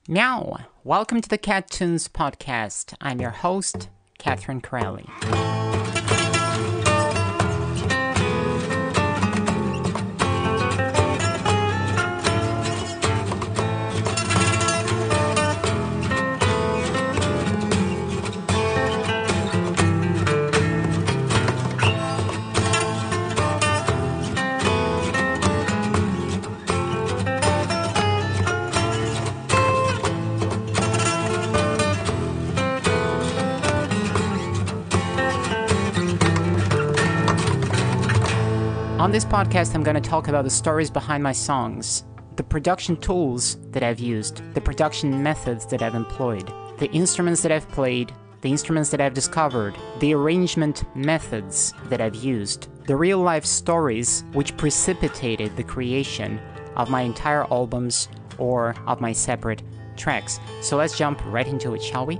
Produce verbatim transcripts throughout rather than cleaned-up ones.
Meow! Welcome to the Cat Tunes podcast. I'm your host, Catherine Crowley. On this podcast, I'm going to talk about the stories behind my songs, the production tools that I've used, the production methods that I've employed, the instruments that I've played, the instruments that I've discovered, the arrangement methods that I've used, the real-life stories which precipitated the creation of my entire albums or of my separate tracks. So let's jump right into it, shall we?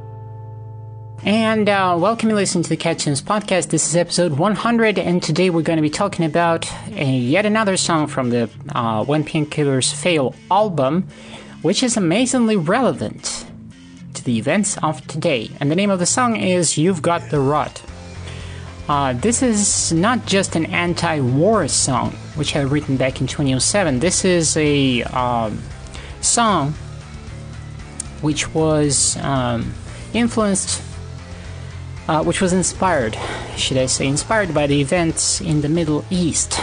And uh, welcome you listening to the Cat Tunes podcast. This is episode one hundred, and today we're going to be talking about a, yet another song from the uh, When Painkillers Fail album, which is amazingly relevant to the events of today. And the name of the song is You've Got the Rot. Uh, this is not just an anti-war song, which I written back in twenty oh seven. This is a um, song which was um, influenced Uh, which was inspired, should I say, inspired by the events in the Middle East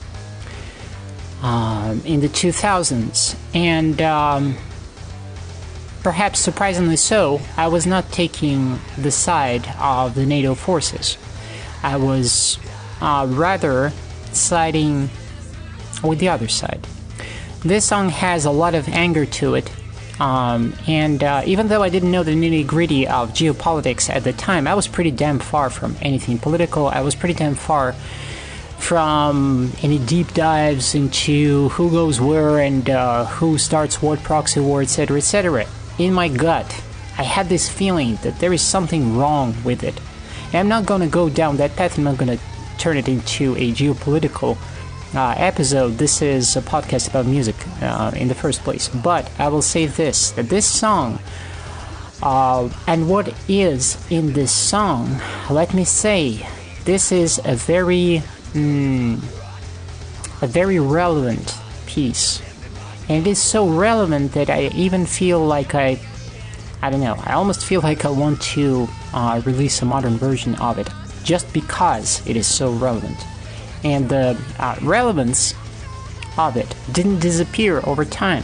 uh, in the two thousands. And um, perhaps surprisingly so, I was not taking the side of the NATO forces. I was uh, rather siding with the other side. This song has a lot of anger to it. Um, and uh, even though I didn't know the nitty-gritty of geopolitics at the time, I was pretty damn far from anything political. I was pretty damn far from any deep dives into who goes where and uh, who starts what proxy war, et cetera, et cetera. In my gut, I had this feeling that there is something wrong with it. And I'm not going to go down that path. I'm not going to turn it into a geopolitical Uh, episode. This is a podcast about music uh, in the first place, but I will say this, that this song uh, and what is in this song, let me say, this is a very mm, a very relevant piece, and it is so relevant that I even feel like I I don't know, I almost feel like I want to uh, release a modern version of it just because it is so relevant. And the uh, relevance of it didn't disappear over time.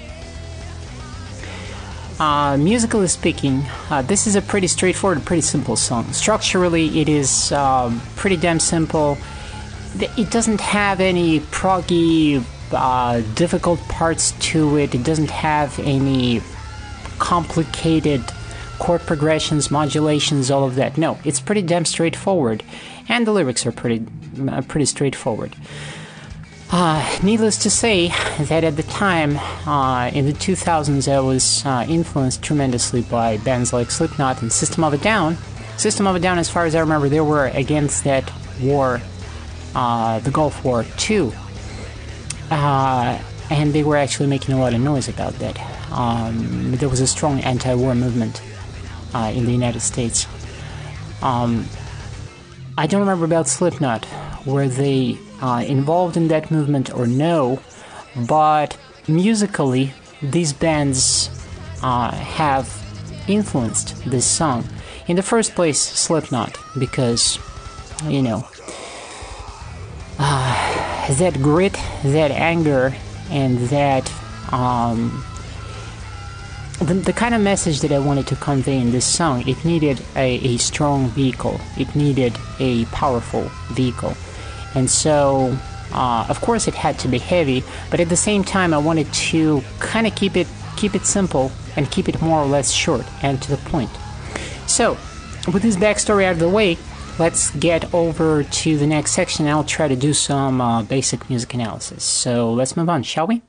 Uh, musically speaking, uh, this is a pretty straightforward, pretty simple song. Structurally, it is um, pretty damn simple. It doesn't have any proggy, uh, difficult parts to it. It doesn't have any complicated chord progressions, modulations, all of that. No, it's pretty damn straightforward. And the lyrics are pretty uh, pretty straightforward. Uh, needless to say that at the time, uh, in the two thousands, I was uh, influenced tremendously by bands like Slipknot and System of a Down. System of a Down, as far as I remember, they were against that war, uh, the Gulf War too. Uh, and they were actually making a lot of noise about that. Um, there was a strong anti-war movement uh, in the United States. Um, I don't remember about Slipknot, were they uh, involved in that movement or no, but musically, these bands uh, have influenced this song. In the first place, Slipknot, because, you know, uh, that grit, that anger, and that, um, The, the kind of message that I wanted to convey in this song, it needed a, a strong vehicle. It needed a powerful vehicle. And so, uh, of course it had to be heavy, but at the same time I wanted to kind of keep it, keep it simple and keep it more or less short and to the point. So, with this backstory out of the way, let's get over to the next section and I'll try to do some uh, basic music analysis. So let's move on, shall we?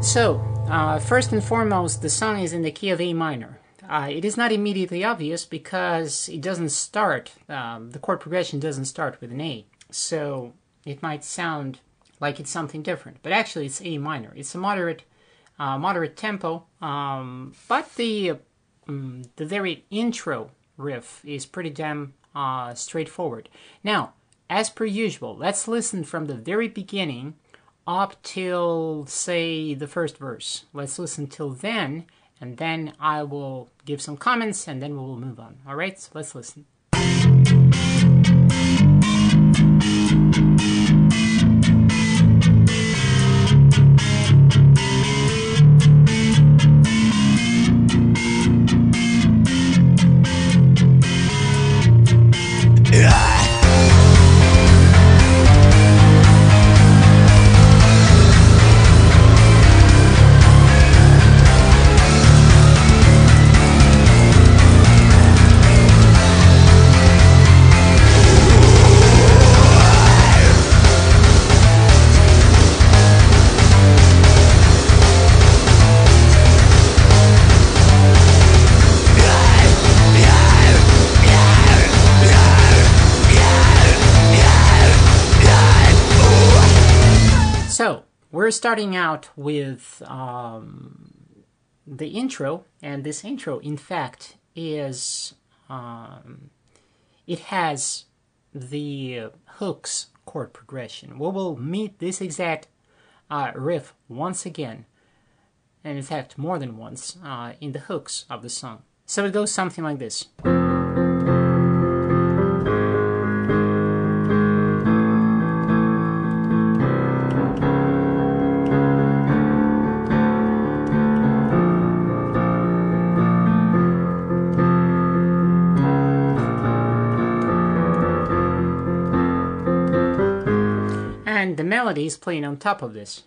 So, uh, first and foremost, the song is in the key of A minor. Uh, it is not immediately obvious because it doesn't start, um, the chord progression doesn't start with an A. So it might sound like it's something different, but actually it's A minor. It's a moderate, uh, moderate tempo, um, but the um, the very intro riff is pretty damn uh, straightforward. Now, as per usual, let's listen from the very beginning up till, say, the first verse. Let's listen till then, and then I will give some comments, and then we will move on. All right, so let's listen. So, we're starting out with um, the intro, and this intro, in fact, is, um, it has the hooks chord progression. We will meet this exact uh, riff once again, and in fact, more than once, uh, in the hooks of the song. So it goes something like this. And the melody is playing on top of this.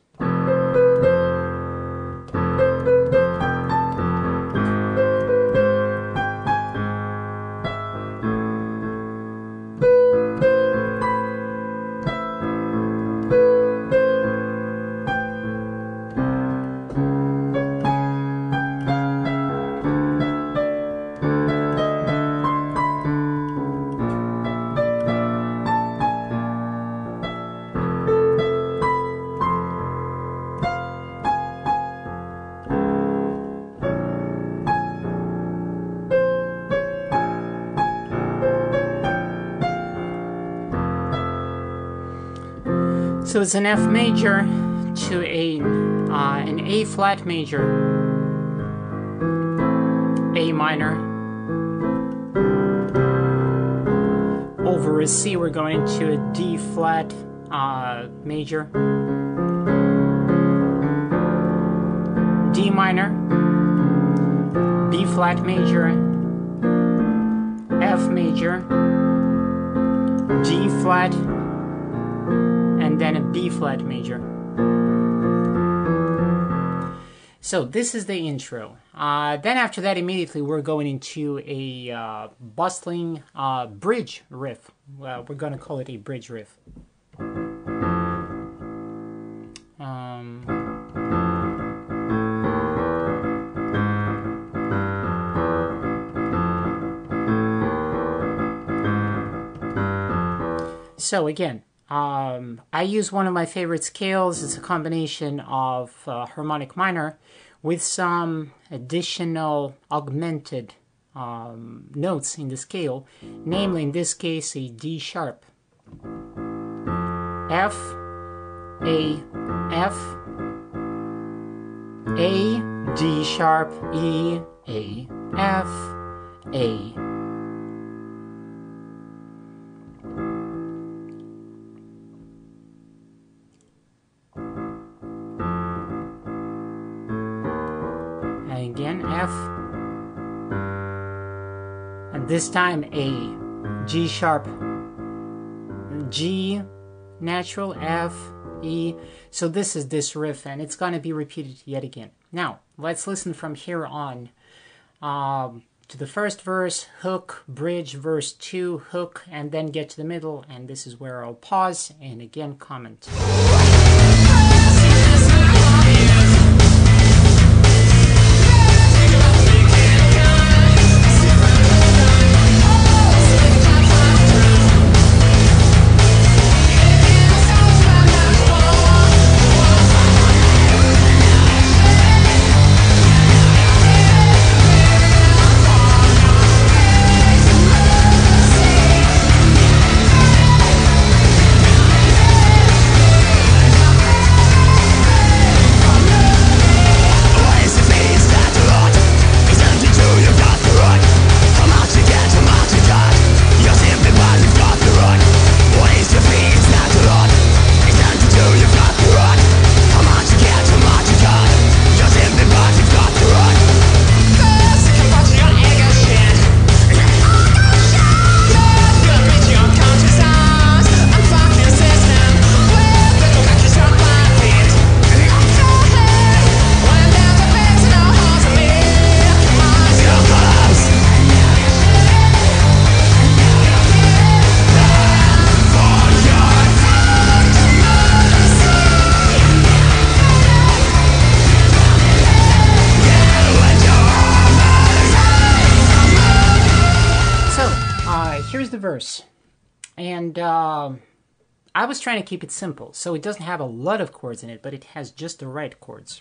So it's an F major to a uh, an A flat major, A minor, over a C we're going into a D flat uh, major, D minor, B flat major, F major, G flat, and then a B flat major. So this is the intro. Uh, then after that, immediately we're going into a uh, bustling uh, bridge riff. Well, we're going to call it a bridge riff. Um, so again, Um, I use one of my favorite scales. It's a combination of uh, harmonic minor with some additional augmented um, notes in the scale, namely in this case a D sharp, F, A, F, A, D sharp, E, A, F, A. Again, F, and this time A, G sharp, G, natural, F, E. So this is this riff, and it's going to be repeated yet again. Now, let's listen from here on um, to the first verse, hook, bridge, verse two, hook, and then get to the middle, and this is where I'll pause and again comment. verse. And uh, I was trying to keep it simple, so it doesn't have a lot of chords in it, but it has just the right chords.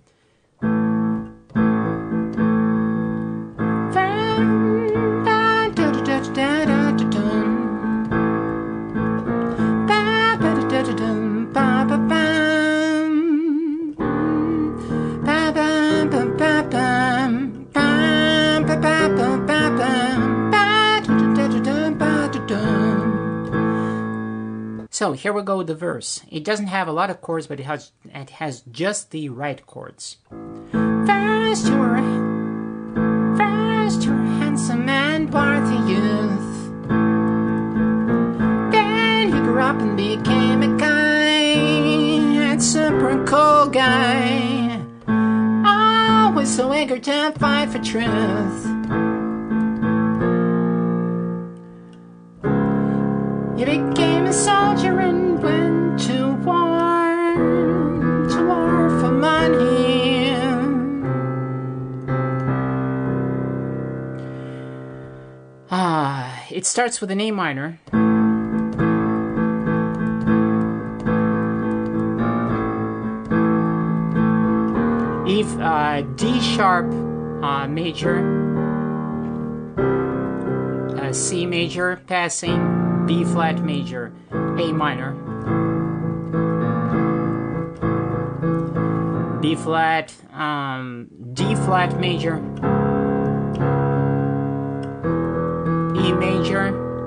So here we go with the verse. It doesn't have a lot of chords, but it has it has just the right chords. First you were, first you were handsome and worthy youth. Then you grew up and became a guy, a super cool guy, always so eager to fight for truth. You became a soldier and went to war, to war for money. Ah, it starts with an A minor. E, uh, D sharp uh, major, uh, C major passing, B flat major, A minor, B flat, um, D flat major, E major,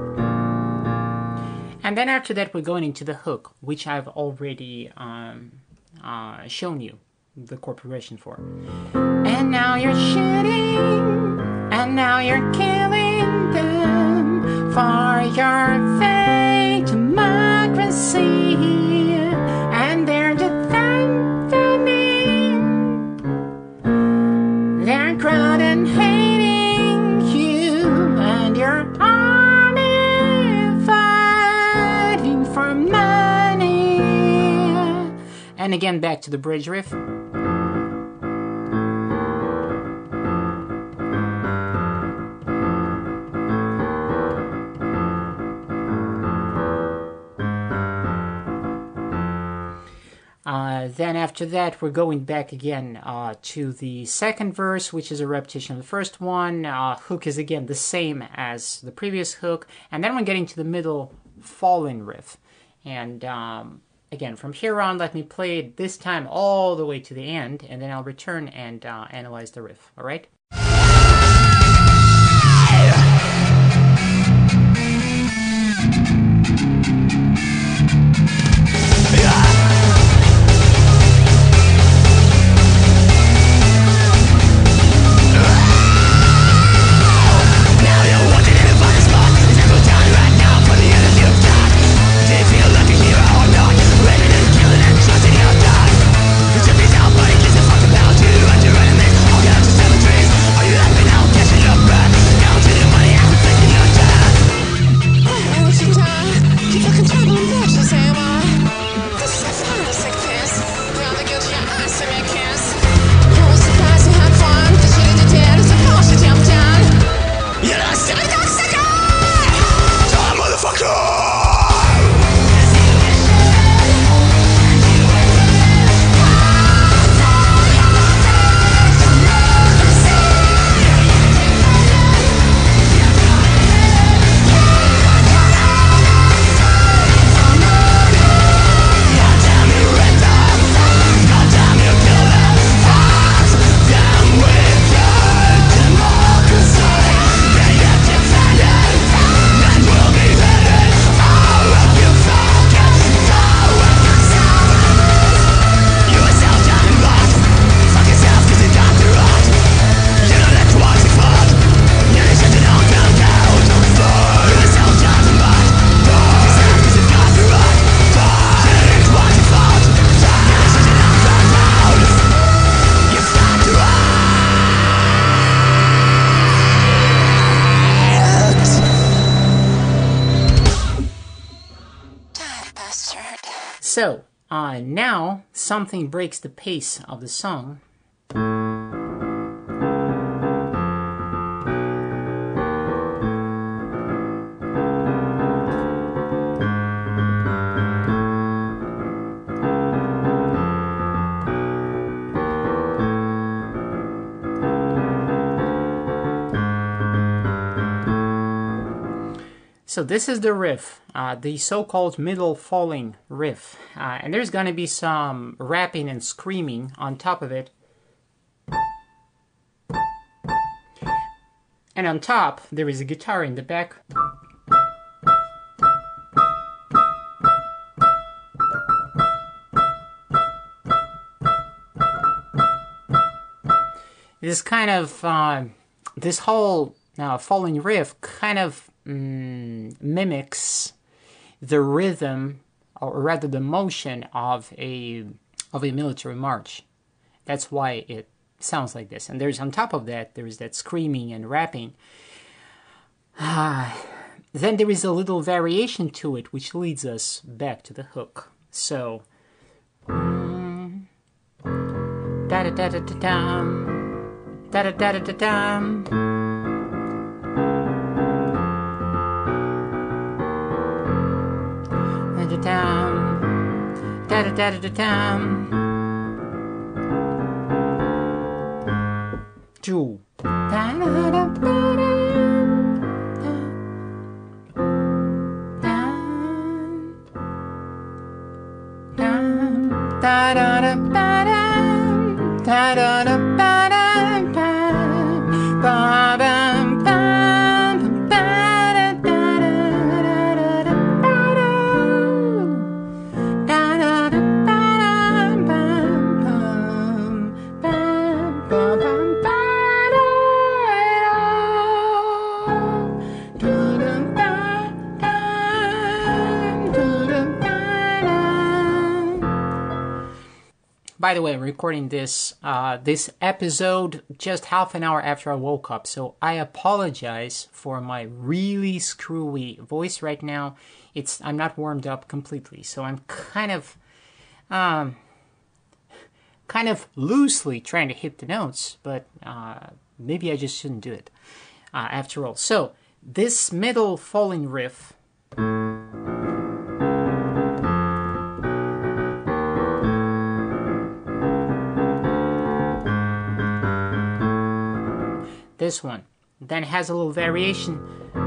and then after that we're going into the hook, which I've already um, uh, shown you the chord progression for. And now you're shooting, and now you're killing them for your fake democracy, and they're defending their crowd and hating you and your army fighting for money. And again back to the bridge riff. Uh, then after that, we're going back again uh, to the second verse, which is a repetition of the first one. Uh, hook is again the same as the previous hook. And then we're getting to the middle fall-in riff. And um, again, from here on, let me play it this time all the way to the end, and then I'll return and uh, analyze the riff, all right? So, uh, now something breaks the pace of the song. So this is the riff, uh, the so-called middle falling riff. Uh, and there's gonna be some rapping and screaming on top of it. And on top, there is a guitar in the back. This kind of, uh, this whole uh, falling riff kind of mm, mimics the rhythm, or rather the motion of a of a military march. That's why it sounds like this. And there's on top of that, there is that screaming and rapping. Ah, then there is a little variation to it, which leads us back to the hook. So, da da da da da dum. Da da da da da dum. Da da dum. Da da da da da dum. Two. Da da da da da. Da da da da da. Da da da. By the way, I'm recording this uh, this episode just half an hour after I woke up, so I apologize for my really screwy voice right now. It's I'm not warmed up completely, so I'm kind of um, kind of loosely trying to hit the notes, but uh, maybe I just shouldn't do it uh, after all. So this middle falling riff. This one then has a little variation.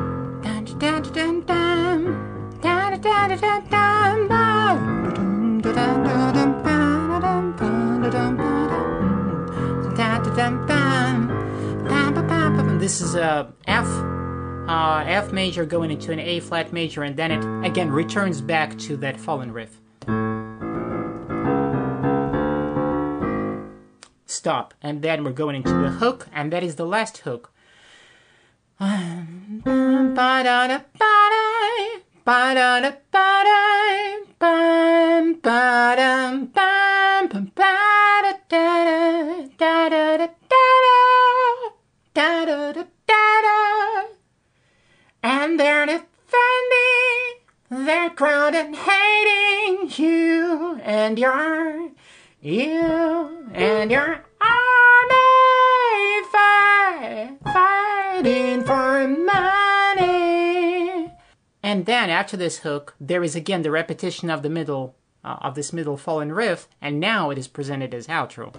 This is a F, uh, F major going into an A flat major, and then it again returns back to that fallen riff. Stop, and then we're going into the hook, and that is the last hook. And they're defending their ground and hating you and your You and your army fight, fighting for money. And then after this hook, there is again the repetition of the middle uh, of this middle fallen riff, and now it is presented as outro.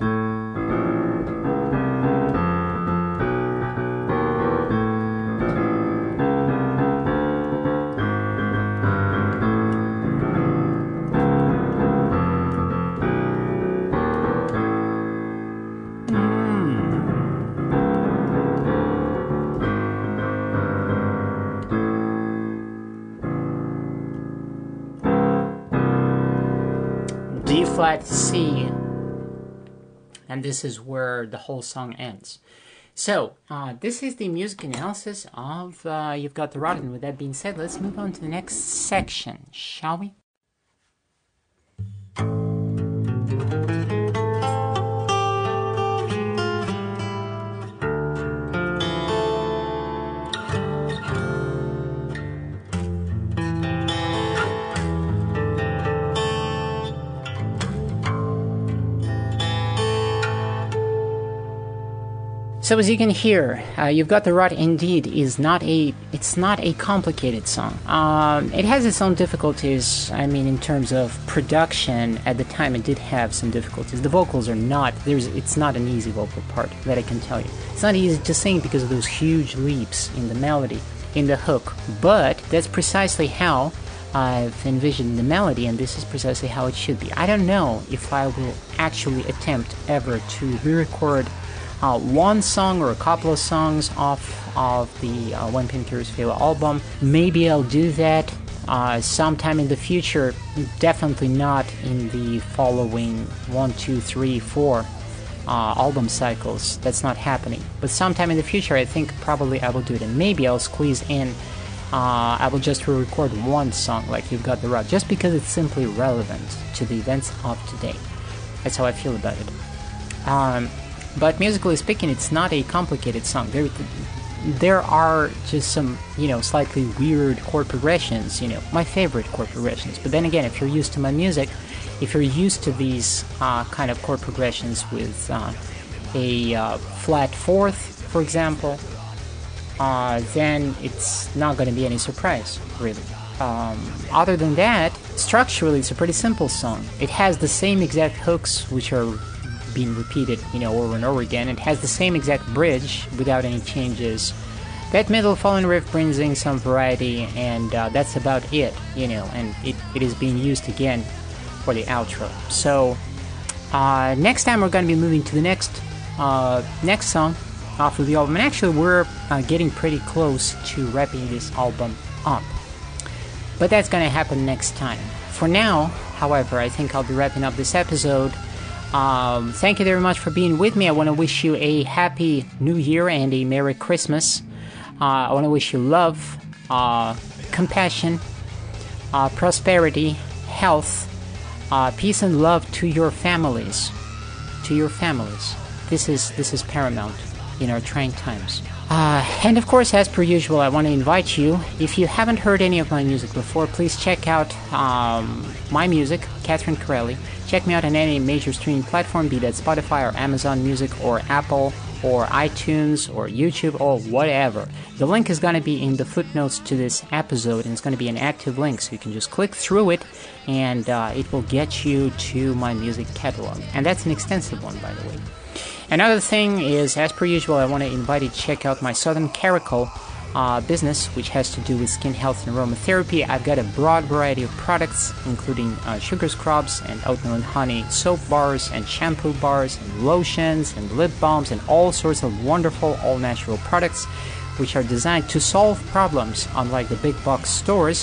D flat C, and this is where the whole song ends. So uh, this is the music analysis of uh, You've Got the Rot. And with that being said, let's move on to the next section, shall we? So as you can hear, uh, You've Got the Rot indeed is not a, it's not a complicated song. Um, it has its own difficulties. I mean, in terms of production, at the time it did have some difficulties. The vocals are not, there's, it's not an easy vocal part, that I can tell you. It's not easy to sing because of those huge leaps in the melody. in the hook. But that's precisely how I've envisioned the melody, and this is precisely how it should be. I don't know if I will actually attempt ever to re-record uh, one song or a couple of songs off of the uh, When Painters Fail album. Maybe I'll do that uh, sometime in the future, definitely not in the following one, two, three, four uh, album cycles. That's not happening. But sometime in the future, I think probably I will do it, and maybe I'll squeeze in Uh, I will just re-record one song like You've Got the Rock, just because it's simply relevant to the events of today. That's how I feel about it. Um, but musically speaking, it's not a complicated song. There, there are just some, you know, slightly weird chord progressions, you know, my favorite chord progressions. But then again, if you're used to my music, if you're used to these uh, kind of chord progressions with uh, a uh, flat fourth, for example, Uh, then it's not going to be any surprise, really. Um, other than that, structurally, it's a pretty simple song. It has the same exact hooks, which are being repeated, you know, over and over again. It has the same exact bridge without any changes. That middle falling riff brings in some variety, and uh, that's about it, you know, and it, it is being used again for the outro. So, uh, next time we're going to be moving to the next, uh, next song off of the album, and actually we're uh, getting pretty close to wrapping this album up, but that's gonna happen next time. For now, however, I think I'll be wrapping up this episode. Um, thank you very much for being with me. I want to wish you a happy new year and a Merry Christmas. uh, I want to wish you love, uh, compassion, uh, prosperity, health, uh, peace and love to your families, to your families. This is this is paramount in our trying times. Uh, and of course, as per usual, I want to invite you, if you haven't heard any of my music before, please check out um, my music, Catherine Corelli. Check me out on any major streaming platform, be that Spotify or Amazon Music or Apple or iTunes or YouTube or whatever. The link is going to be in the footnotes to this episode, and it's going to be an active link, so you can just click through it, and uh, it will get you to my music catalog. And that's an extensive one, by the way. Another thing is, as per usual, I want to invite you to check out my Southern Caracal uh, business, which has to do with skin health and aromatherapy. I've got a broad variety of products, including uh, sugar scrubs and oatmeal and honey soap bars and shampoo bars and lotions and lip balms and all sorts of wonderful all-natural products, which are designed to solve problems, unlike the big box stores.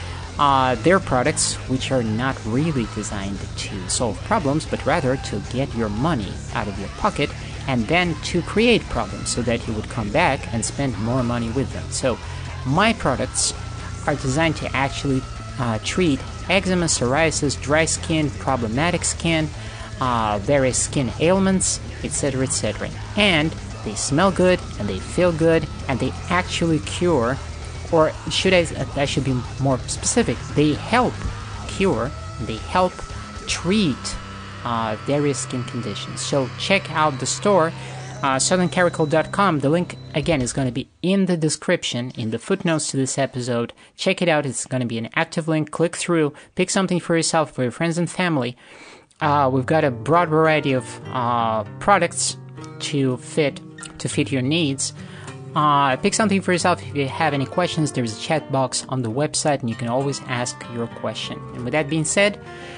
Uh, their products, which are not really designed to solve problems, but rather to get your money out of your pocket and then to create problems so that you would come back and spend more money with them. So my products are designed to actually uh, treat eczema, psoriasis, dry skin, problematic skin, uh, various skin ailments, et cetera, et cetera. And they smell good and they feel good and they actually cure, or should I, I should be more specific, they help cure, they help treat uh, various skin conditions. So check out the store, uh, southern caracal dot com. The link, again, is going to be in the description, in the footnotes to this episode. Check it out. It's going to be an active link. Click through, pick something for yourself, for your friends and family. Uh, we've got a broad variety of uh, products to fit, to fit your needs. Uh, pick something for yourself. If you have any questions, there's a chat box on the website, and you can always ask your question. And with that being said,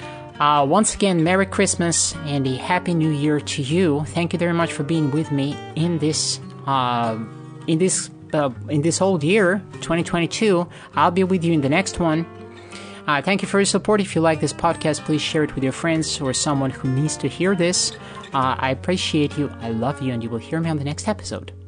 uh, once again, Merry Christmas and a Happy New Year to you. Thank you very much for being with me in this, uh, in this, uh, in this old year, twenty twenty-two. I'll be with you in the next one. Uh, thank you for your support. If you like this podcast, please share it with your friends or someone who needs to hear this. Uh, I appreciate you. I love you, and you will hear me on the next episode.